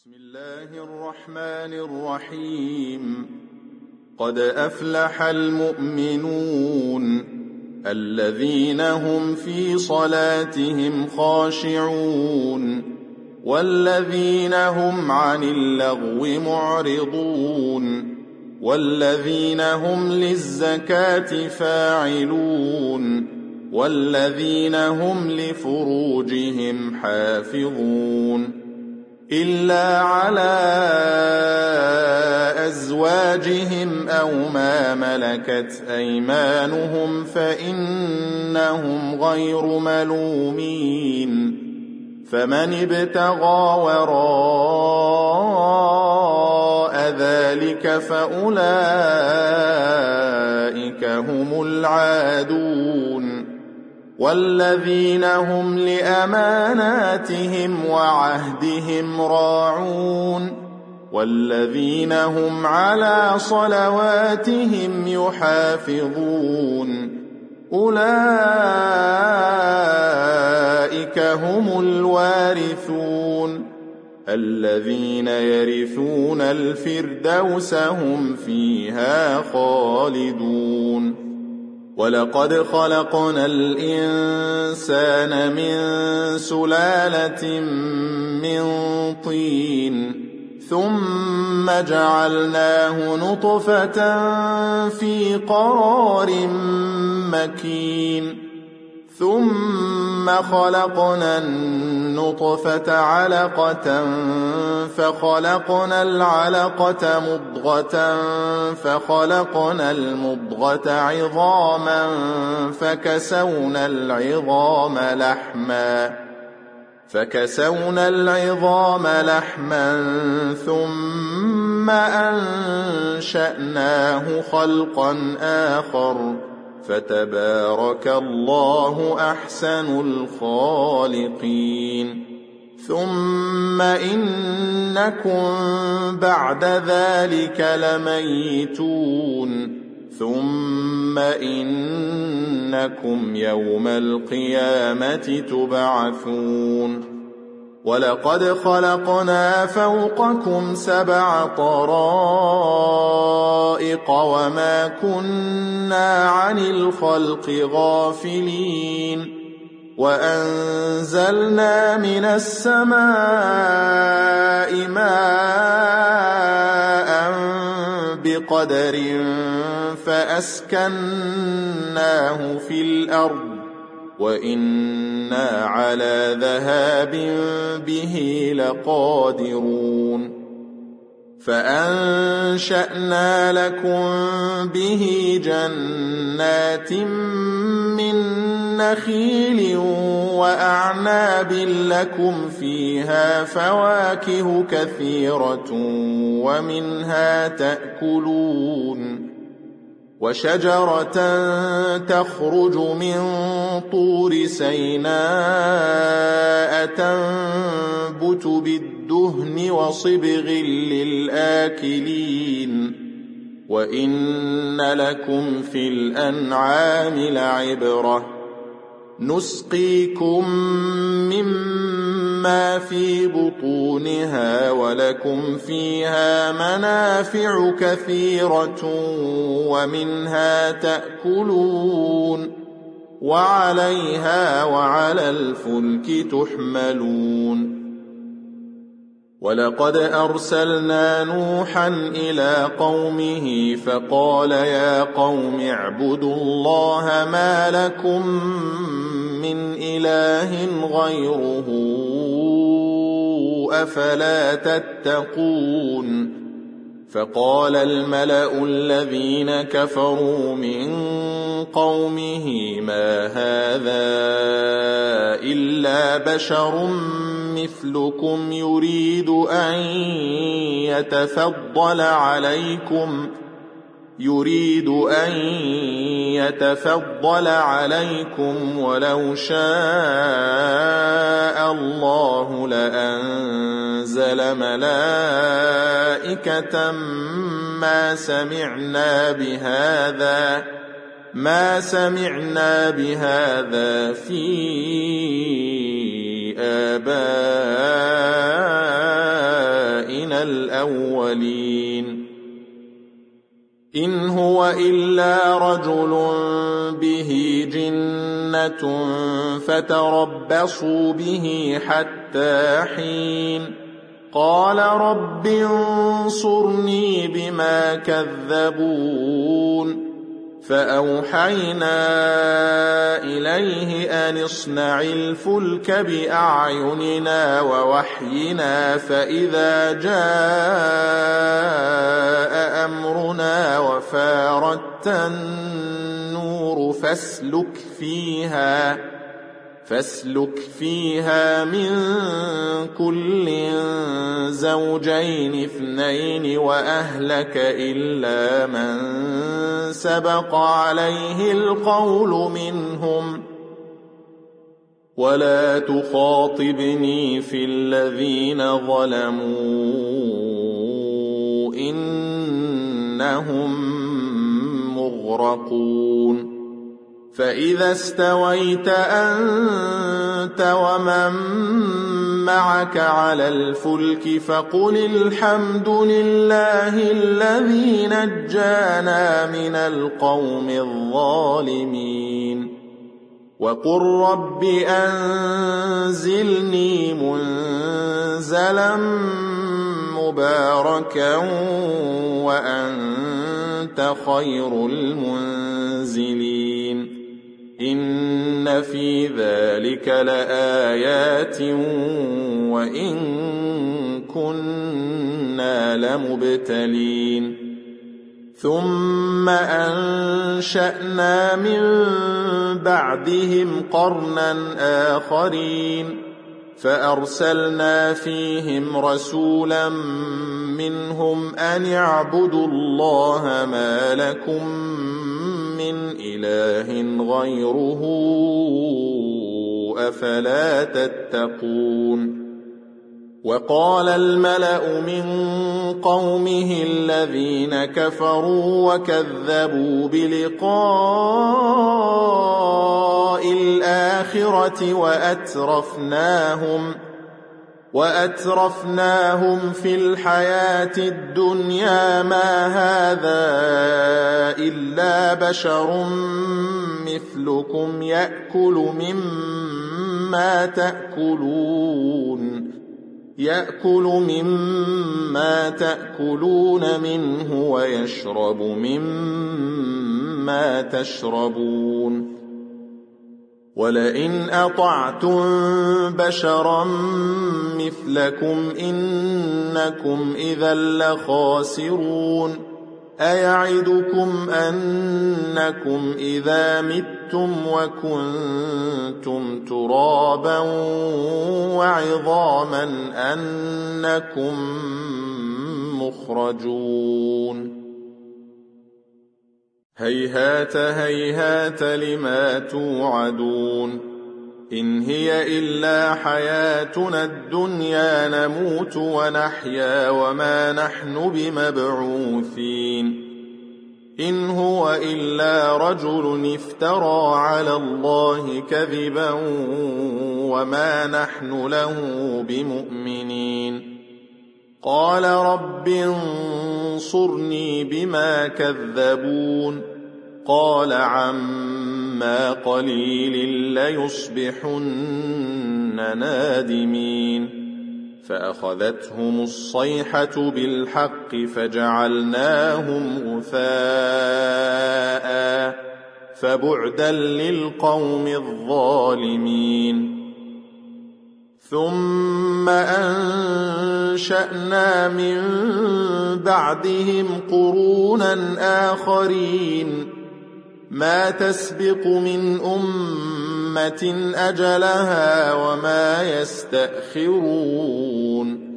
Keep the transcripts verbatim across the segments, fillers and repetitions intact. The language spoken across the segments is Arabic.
بسم الله الرحمن الرحيم قد أفلح المؤمنون الذين هم في صلاتهم خاشعون والذين هم عن اللغو معرضون والذين هم للزكاة فاعلون والذين هم لفروجهم حافظون إلا على أزواجهم أو ما ملكت أيمانهم فإنهم غير ملومين فمن ابتغى وراء ذلك فأولئك هم العادون والذين هم لأماناتهم وعهدهم راعون والذين هم على صلواتهم يحافظون أولئك هم الوارثون الذين يرثون الفردوس هم فيها خالدون ولقد خلقنا الإنسان من سلالة من طين ثم جعلناه نطفة في قرار مكين ثم خلقنا النطفة علقة فخلقنا العلقة مضغة فخلقنا المضغة عظاما فكسونا العظام لحما فكسونا العظام لحما ثم أنشأناه خلقا آخر فتبارك الله أحسن الخالقين ثم إنكم بعد ذلك لميتون ثم إنكم يوم القيامة تبعثون ولقد خلقنا فوقكم سبع طرائق وما كنا عن الخلق غافلين وأنزلنا من السماء ماء بقدر فأسكناه في الأرض وإنا على ذهاب به لقادرون فأنشأنا لكم به جنات من نخيل وأعناب لكم فيها فواكه كثيرة ومنها تأكلون وشجرة تخرج من طور سيناء تنبت بالدهن وصبغ للآكلين وإن لكم في الأنعام لعبرة نسقيكم مما في بطونها ولكم فيها منافع كثيرة ومنها تأكلون وعليها وعلى الفلك تحملون ولقد أرسلنا نوحا إلى قومه فقال يا قوم اعبدوا الله ما لكم من إله غيره أفلا تتقون فقال الملأ الذين كفروا من قومه ما هذا إلا بشر مثلكم يريد أن يتفضل عليكم يريد أن يتفضل عليكم ولو شاء الله لأنزل ملائكة ما سمعنا بهذا ما سمعنا بهذا في آبائنا من الأولين إن هو إلا رجل به جنة فتربصوا به حتى حين قال رب انصرني بما كذبون فأوحينا إليه أن اصنع الفلك بأعيننا ووحينا فإذا جاء أمرنا وفاردت النور فاسلك فيها فاسلك فيها من كل زوجين اثنين وأهلك إلا من سبق عليه القول منهم ولا تخاطبني في الذين ظلموا إنهم مغرقون فإذا استويت أنت ومن معك على الفلك فقل الحمد لله الذي نجانا من القوم الظالمين وقل رب أنزلني منزلا مباركا وأنت خير المنزلين إن في ذلك لآيات وإن كنا لمبتلين ثم أنشأنا من بعدهم قرنا آخرين فأرسلنا فيهم رسولا منهم أن اعبدوا الله ما لكم من إله غيره أفلا تتقون وقال الملأ من قومه الذين كفروا وكذبوا بلقاء الآخرة وأترفناهم وأترفناهم في الحياة الدنيا ما هذا إلا بشر مثلكم يأكل مما تأكلون يأكل مما تأكلون منه ويشرب مما تشربون ولئن أطعتم بشرا مثلكم إنكم إذا لخاسرون أيعدكم أنكم إذا متم وكنتم ترابا وعظاما أنكم مخرجون هيهات هيهات لما توعدون إن هي إلا حياتنا الدنيا نموت ونحيا وما نحن بمبعوثين إن هو إلا رجل افترى على الله كذبا وما نحن له بمؤمنين قال رب انصرني بما كذبون قال عما قليل ليصبحن نادمين فأخذتهم الصيحة بالحق فجعلناهم غثاء فبعدا للقوم الظالمين ثم أنشأنا من بعدهم قرونا آخرين ما تسبق من أمة أجلها وما يستأخرون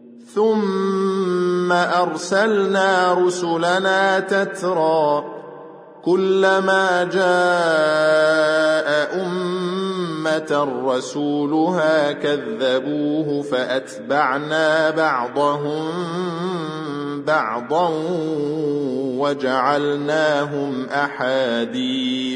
ثم أرسلنا رسلنا تترى كلما جاء أمة رسولها كذبوه فأتبعنا بعضهم بعضا وجعلناهم أحاديث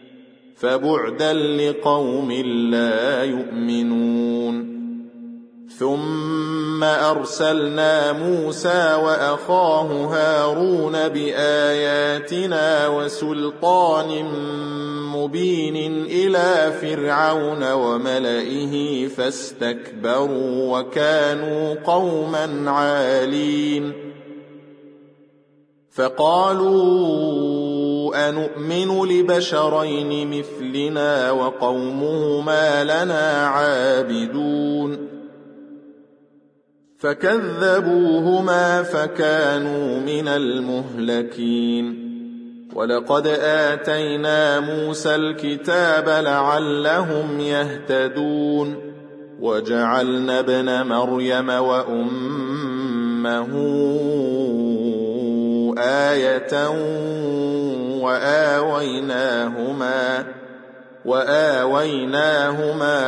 فبعدا لقوم لا يؤمنون ثم أرسلنا موسى وأخاه هارون بآياتنا وسلطان مبين إلى فرعون وملئه فاستكبروا وكانوا قوما عالين فقالوا أنؤمن لبشرين مثلنا وقومهما لنا عابدون فكذبوهما فكانوا من المهلكين ولقد آتينا موسى الكتاب لعلهم يهتدون وجعلنا ابن مريم وأمه آية وآويناهما وآويناهما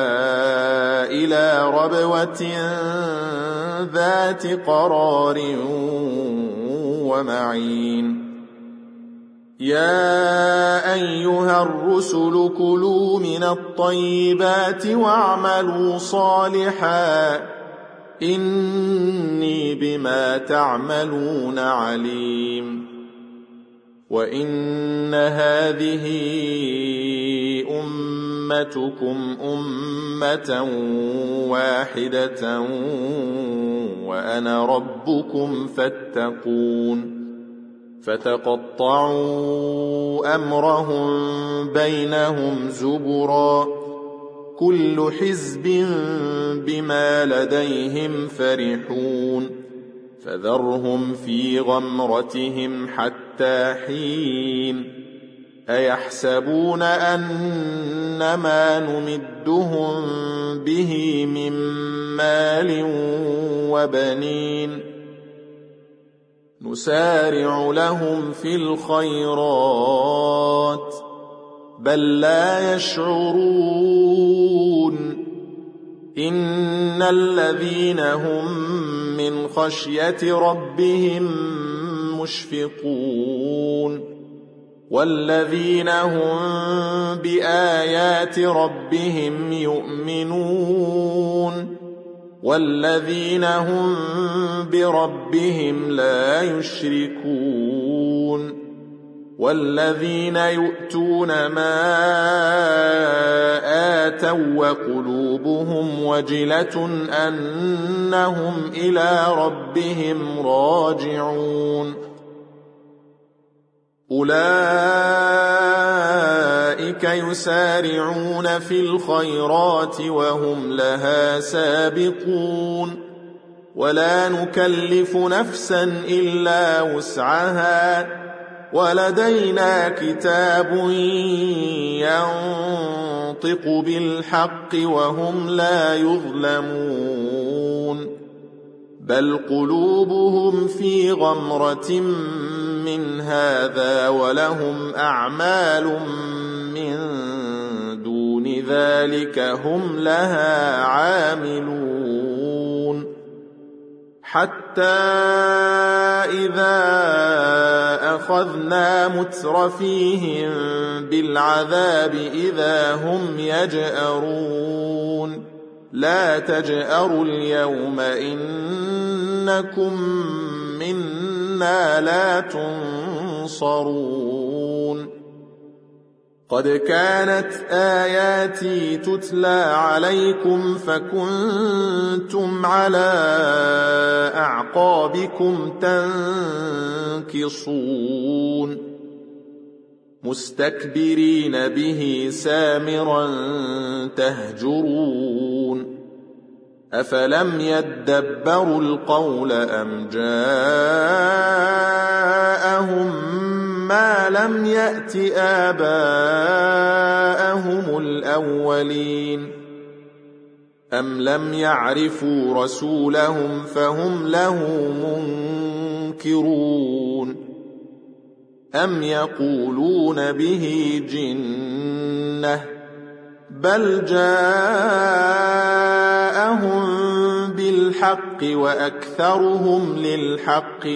إلى ربوة ذات قرار ومعين يا أيها الرسل كلوا من الطيبات واعملوا صالحا إني بما تعملون عليم وإن هذه أمتكم أمة واحدة وأنا ربكم فاتقون فتقطعوا أمرهم بينهم زبرا كل حزب بما لديهم فرحون فذرهم في غمرتهم حتى حين أيحسبون أن ما نمدهم به من مال وبنين نسارع لهم في الخيرات بل لا يشعرون إن الذين هم من خشية ربهم مشفقون والذين هم بآيات ربهم يؤمنون والذين هم بربهم لا يشركون والذين يؤتون ما آتوا وقلوبهم وجلة أنهم إلى ربهم راجعون أولئك يسارعون في الخيرات وهم لها سابقون ولا نكلف نفسا إلا وسعها ولدينا كتاب ينطق بالحق وهم لا يظلمون بل قلوبهم في غمرة من هذا ولهم أعمال من دون ذلك هم لها عاملون حتى إذا أخذنا مترفيهم بالعذاب إذا هم يجأرون لا تجأروا اليوم إنكم منا لا تنصرون قد كانت آياتي تتلى عليكم فكنتم على أعقابكم تنكصون مستكبرين به سامرا تهجرون أفلم يدبروا القول أم جاءهم ما لم يأت آباءهم الأولين أم لم يعرفوا رسولهم فهم له منكرون أم يقولون به جنة بل جاءهم بالحق وأكثرهم للحق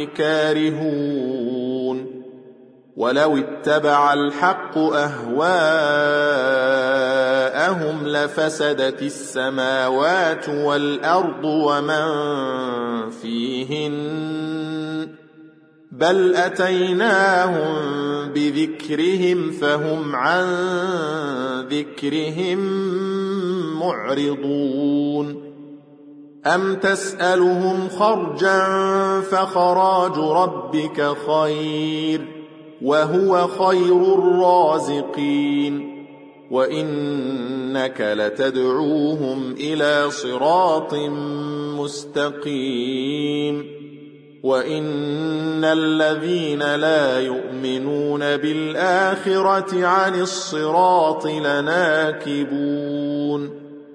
كارهون ولو اتبع الحق أهواءهم جاءهم لفسدت السماوات والأرض ومن فيهن بل أتيناهم بذكرهم فهم عن ذكرهم معرضون أم تسألهم خرجا فخراج ربك خير وهو خير الرازقين وإنك لتدعوهم إلى صراط مستقيم وإن الذين لا يؤمنون بالآخرة عن الصراط لناكبون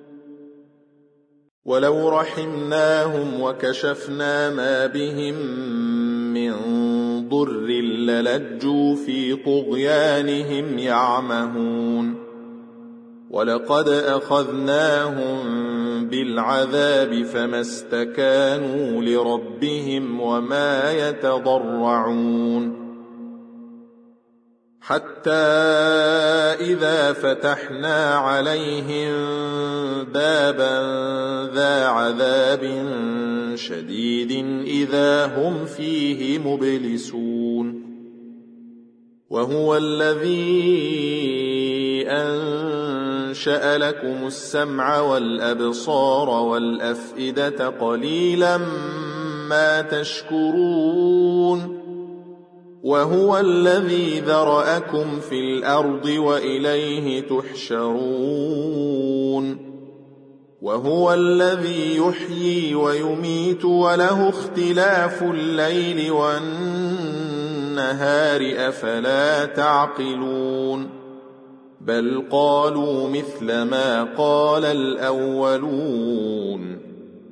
ولو رحمناهم وكشفنا ما بهم من ضر للجوا في طغيانهم يعمهون ولقد أخذناهم بالعذاب فما استكانوا لربهم وما يتضرعون حتى إذا فتحنا عليهم بابا ذا عذاب شديد إذا هم فيه مبلسون وهو الذي أنشأ لكم السمع والأبصار والأفئدة قليلا ما تشكرون وهو الذي ذرأكم في الأرض وإليه تحشرون وهو الذي يحيي ويميت وله اختلاف الليل والنهار أفلا تعقلون بل قالوا مثل ما قال الأولون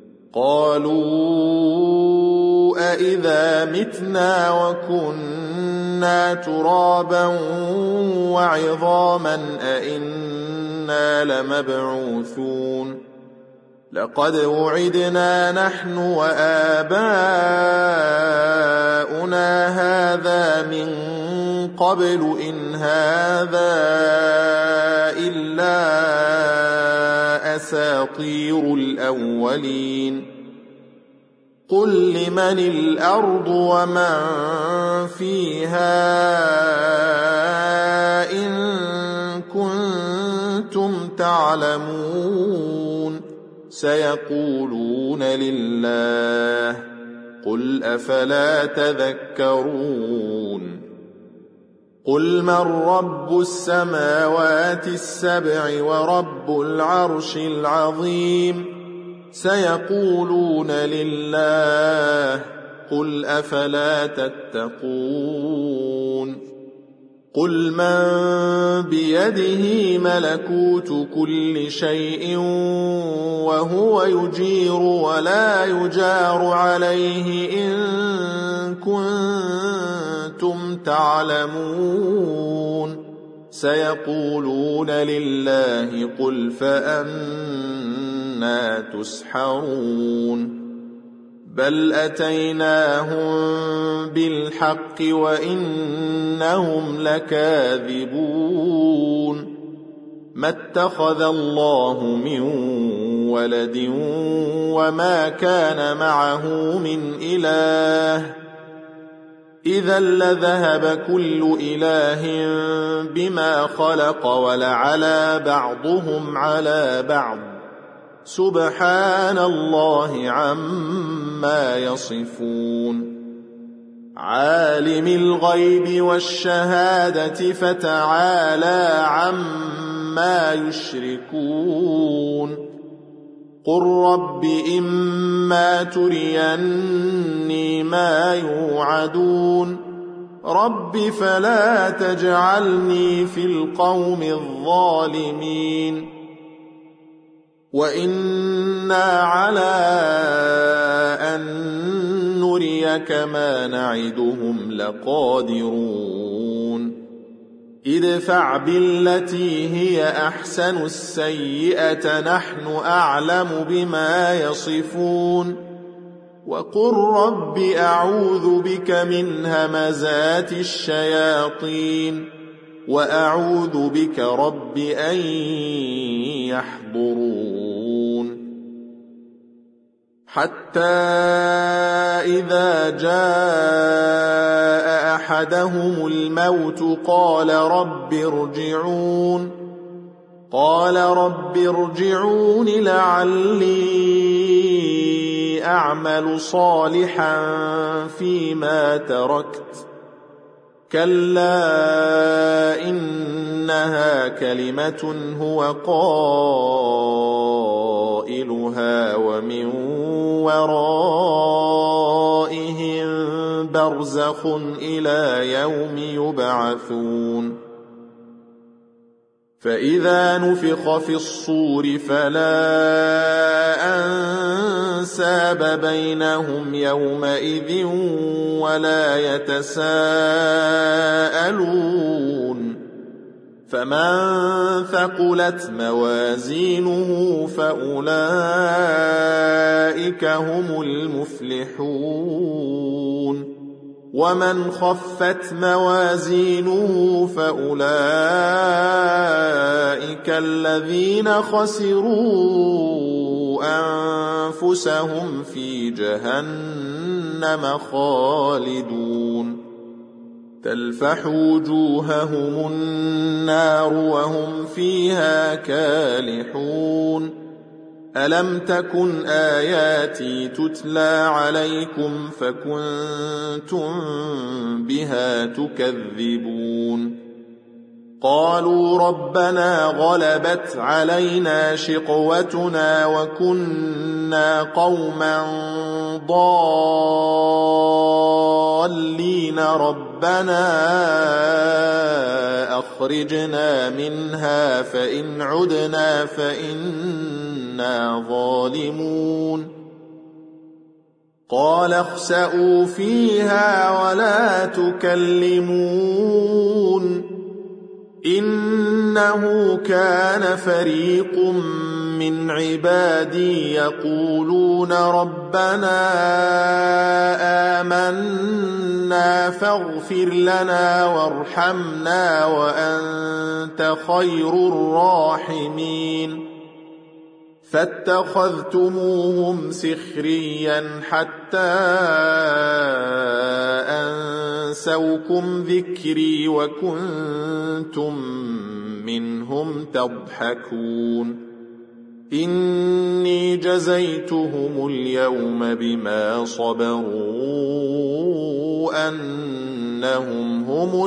قالوا أإذا متنا وكنا ترابا وعظاما أإنا لمبعوثون لقد وعدنا نحن وآباؤنا هذا من قبل إن هذا إلا أساطير الأولين قل لمن الأرض ومن فيها إن كنتم تعلمون سيقولون لله قل أفلا تذكرون قل من رب السماوات السبع ورب العرش العظيم سيقولون لله قل أفلا تتقون قل من بيده ملكوت كل شيء وهو يجير ولا يجار عليه إن كنتم تعلمون سيقولون لله قل فأنى تسحرون بل أتيناهم بالحق وإنهم لكاذبون ما اتخذ الله من ولد وما كان معه من إله إذا لذهب كل إله بما خلق ولعلى بعضهم على بعض سبحان الله عما يصفون عالم الغيب والشهادة فتعالى عما يشركون قل رب إما تريني ما يوعدون رب فلا تجعلني في القوم الظالمين وإنا على أن نريك ما نعدهم لقادرون ادفع بالتي هي أحسن السيئة نحن أعلم بما يصفون وقل رب أعوذ بك من همزات الشياطين وأعوذ بك رب أن يحضرون حتى إذا جاء أحدهم الموت قال رب ارجعون قال رب ارجعون لعلي أعمل صالحا فيما تركت كلا إنها كلمة هو قائلها ومن ورائهم برزخ إلى يوم يبعثون فإذا نفخ في الصور فلا أنساب بينهم يومئذ ولا يتساءلون فمن ثقلت موازينه فأولئك هم المفلحون ومن خفت موازينه فأولئك الذين خسروا أنفسهم في جهنم خالدون تلفح وجوههم النار وهم فيها كالحون ألم تكن آياتي تتلى عليكم فكنتم بها تكذبون قالوا ربنا غلبت علينا شقوتنا وكنا قوما ضالين ربنا أخرجنا منها فإن عدنا فإنا ظالمون قال اخسئوا فيها ولا تكلمون إنه كان فريق من عبادي يقولون ربنا آمنا فاغفر لنا وارحمنا وأنت خير الراحمين فاتخذتموهم سخريا حتى أنسوكم ذكري وكنتم منهم تضحكون إني جزيتهم اليوم بما صبروا أنهم هم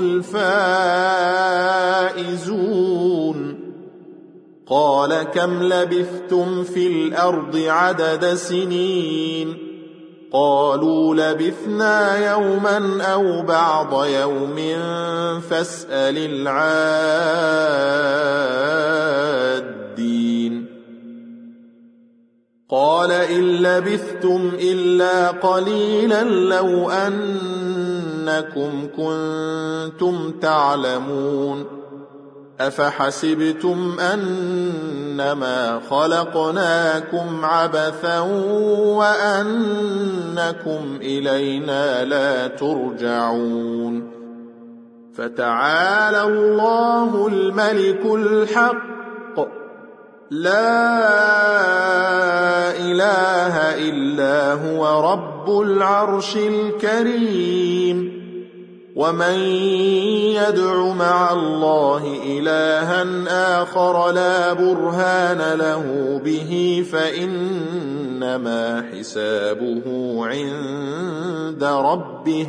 الفائزون قال كم لبثتم في الأرض عدد سنين قالوا لبثنا يوما أو بعض يوم فاسأل العادين قال إن لبثتم إلا قليلا لو أنكم كنتم تعلمون أفحسبتم أنما خلقناكم عبثا وأنكم إلينا لا ترجعون فتعالى الله الملك الحق لا إله إلا هو رب العرش الكريم ومن يدع مع الله إلها آخر لا برهان له به فإنما حسابه عند ربه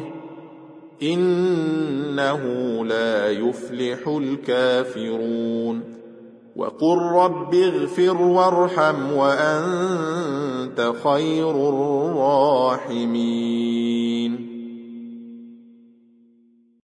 إنه لا يفلح الكافرون وقل رب اغفر وارحم وأنت خير الراحمين